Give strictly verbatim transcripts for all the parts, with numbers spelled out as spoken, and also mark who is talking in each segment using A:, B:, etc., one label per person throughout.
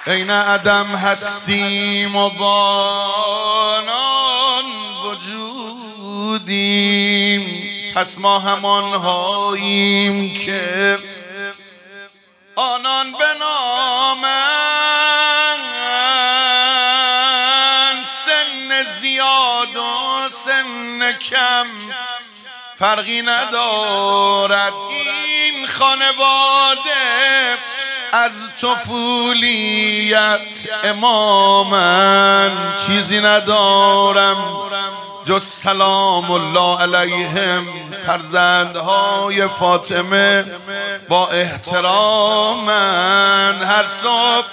A: این عدم هستیم و بانان وجودیم، پس ما همان هاییم که آنان به نامند. سن زیاد و سن کم فرقی ندارد، این خانواده از طفولیت امامن. چیزی ندارم جز سلام الله علیهم، فرزندهای فاطمه با احترامن. هر صبح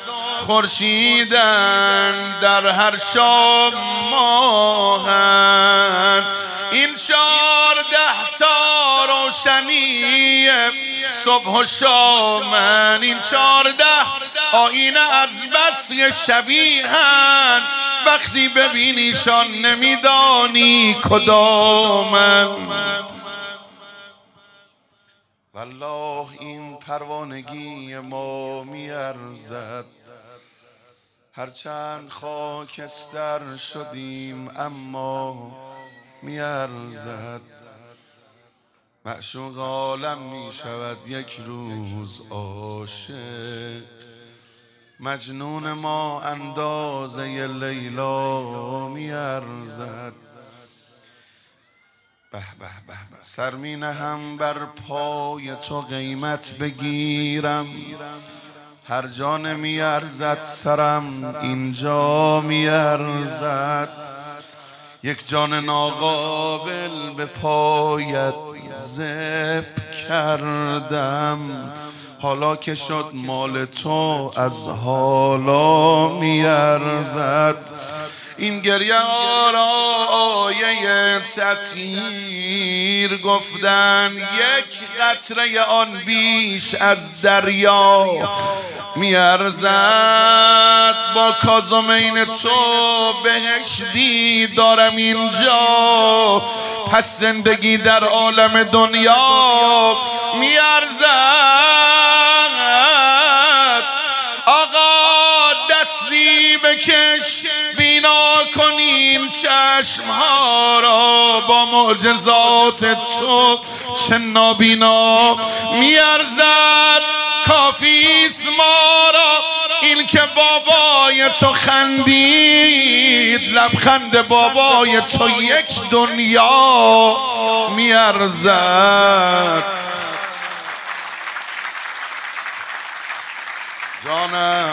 A: خورشیدن، در هر شام ماهن. این چهارده تا روشنی صبح و شامن، این چهارده آینه از بس شبیهن. وقتی ببینیشان نمیدانی کدامن. والله این پروانگی ما میارزد، هرچند خاکستر شدیم اما میارزد. معشوق عالم میشود یک روز عاشق، مجنون ما اندازه لیلا میارزد. به به به به سر می نهم بر پای تو قیمت بگیرم، هر جا نمیارزد سرم اینجا میارزد. یک جان ناقابل به پایت ذبح کردم، حالا که شد مال تو از حالا میارزد. این گریه آرایه تطهیر گفتن، یک قطره آن بیش از دریا میارزد. با کاظمین تو بهشتی دارم اینجا، پس زندگی در عالم دنیا میارزد. آقا دستی بکش بینا کنیم چشمها را، با معجزات تو چه نابینا میارزد. کافیست ما را این که بابای تو خندید، لبخند بابای تو یک دنیا میارزد. جانم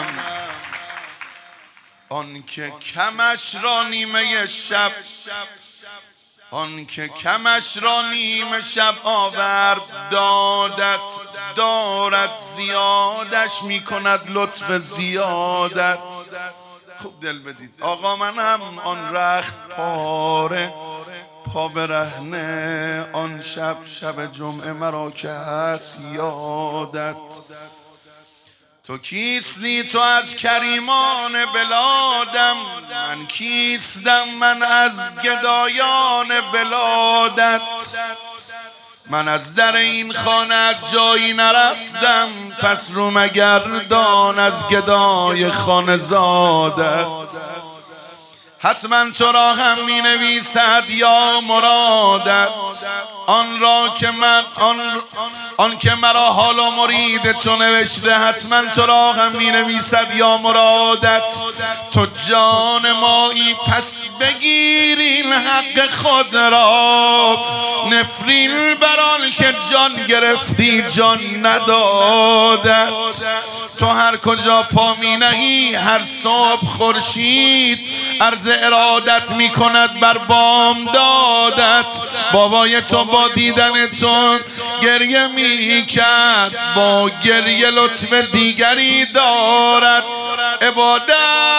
A: آن که کمش را نیمه شب، آن که کمش را نیمه شب آورد دادت، دارد زیادش میکند لطف زیادت. خوب دل بدید آقا، منم آن رخت پاره پا برهنه، آن شب شب جمعه مرا که هست یادت. تو کیستی تو از کریمان بلادم، من کیستم من از گدایان بلادت. من از در این خانه جایی نرفتم، پس رو مگردان از گدای خانه زادت. حتما تو را هم می نویسد یا مرادت، آن را که من آن, آن که مرا حال و مرید تو نوشته. حتما تو را هم می نویسد یا مرادت. تو جان مایی پس بگیر این حق خود را، نفرین بر آن که جان گرفتی جان ندادت. تو هر کجا پا می نهی هر صبح خورشید عرض ارادت می کند بر بامدادت. بابای تو با دیدن تو گریه می کرد، با گریه لطف دیگری دارد. عبادت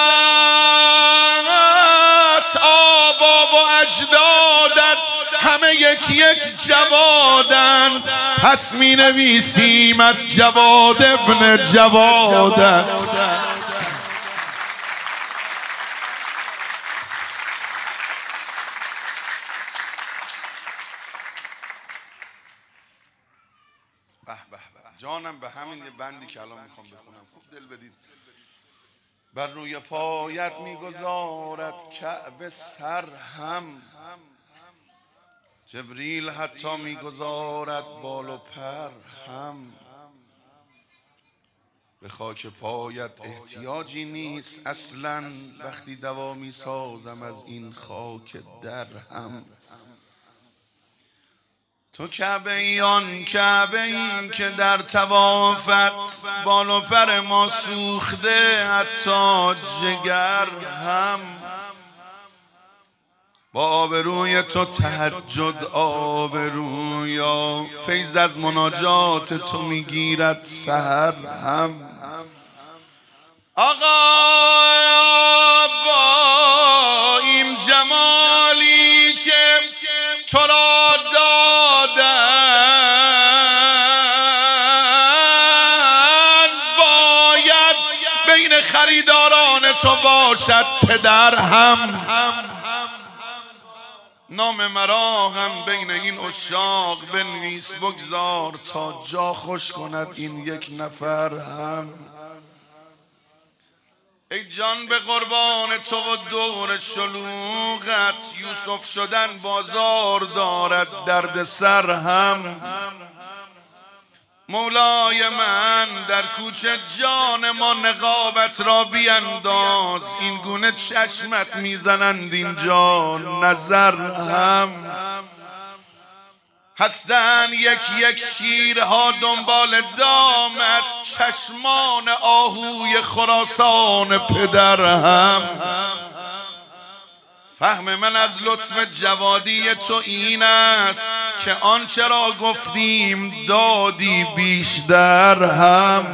A: آبا و اجدادت همه یک یک جوادن، پس می نویسیمت جواد ابن جوادت. به به به جانم، به همین یه بندی که الان میخوام بخونم خوب دل بدید. بر روی پایت میگذارد کعبه سر هم، جبریل حتی میگذارد بال و پر هم. به خاک پایت احتیاجی نیست اصلا، وقتی دوا میسازم از این خاک در هم. تو کعبه ای آن کعبه ای که در طوافت بال و پر ما سوخته حتی جگر هم. با آبروی تو تهجد آبرویا، فیض از مناجات تو میگیرد سحر هم. آقا با این جمالی که تو را دادن، باید بین خریداران تو باشد پدر هم. نام مرا هم بین این عشاق بنویس بگذار، تا جا خوش کند این یک نفر هم. ای جان به قربان تو و دور شلوغت، یوسف شدن بازار دارد درد سر هم. مولای من در کوچه جان ما نقابت را بینداز، این گونه چشمت میزنند اینجا نظر هم. هستن یک یک شیرها دنبال دامت، چشمان آهوی خراسان پدر هم. فهم من از لطف جوادی تو این است که آنچه را گفتیم دادی بیشتر هم.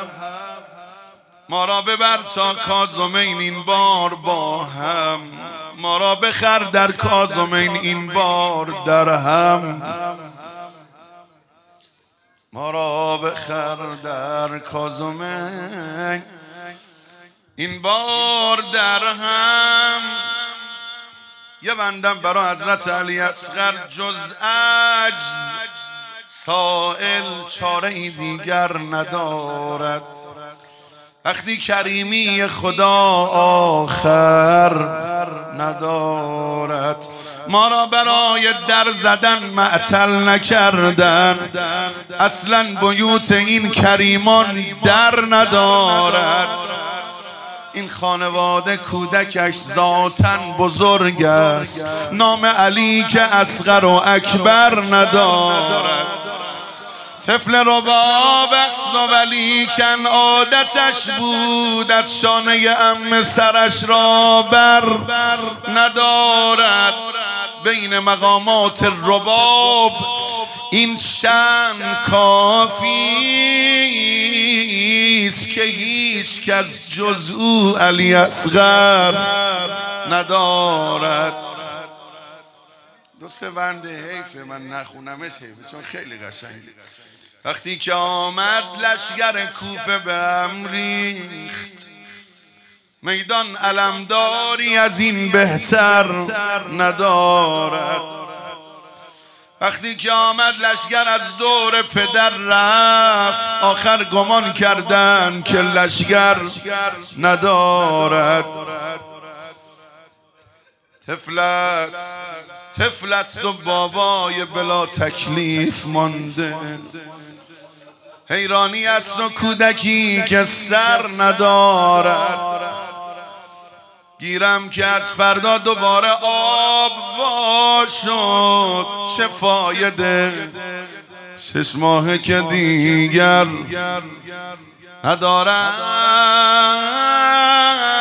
A: ما را ببر تا کاظمین این بار با هم، ما را بخر در کاظمین این بار در هم. ما را بخر در کاظمین این بار در هم. یه بندم برای حضرت علی اصغر، جز عجز سائل چاره ای دیگر ندارد، وقتی کریمی خدا آخر ندارد. ما را برای در زدن معطل نکردن، اصلا بیوت این کریمان در ندارد. این خانواده کودکش ذاتاً بزرگ است، نام علی که اصغر و اکبر ندارد. طفل رباب است و ولیکن عادتش بود از شانه عمه سرش را بر ندارد. بین مقامات رباب این شأن کافی است که هیچ کس جز او علی اصغر ندارد. دو سه بند حیفه من نخونمش، حیفه چون خیلی قشنگه. وقتی که آمد لشگر کوفه به هم ریخت، میدان علمداری از این بهتر ندارد. وقتی که آمد لشگر از دور پدر رفت، آخر گمان کردن که لشگر ندارد. طفل است طفل است و بابای بلا تکلیف مانده، حیرانی است و کودکی که سر ندارد. گیرم که از فردا دوباره آب وا شد، چه فایده شش ماه که دیگر ندارد.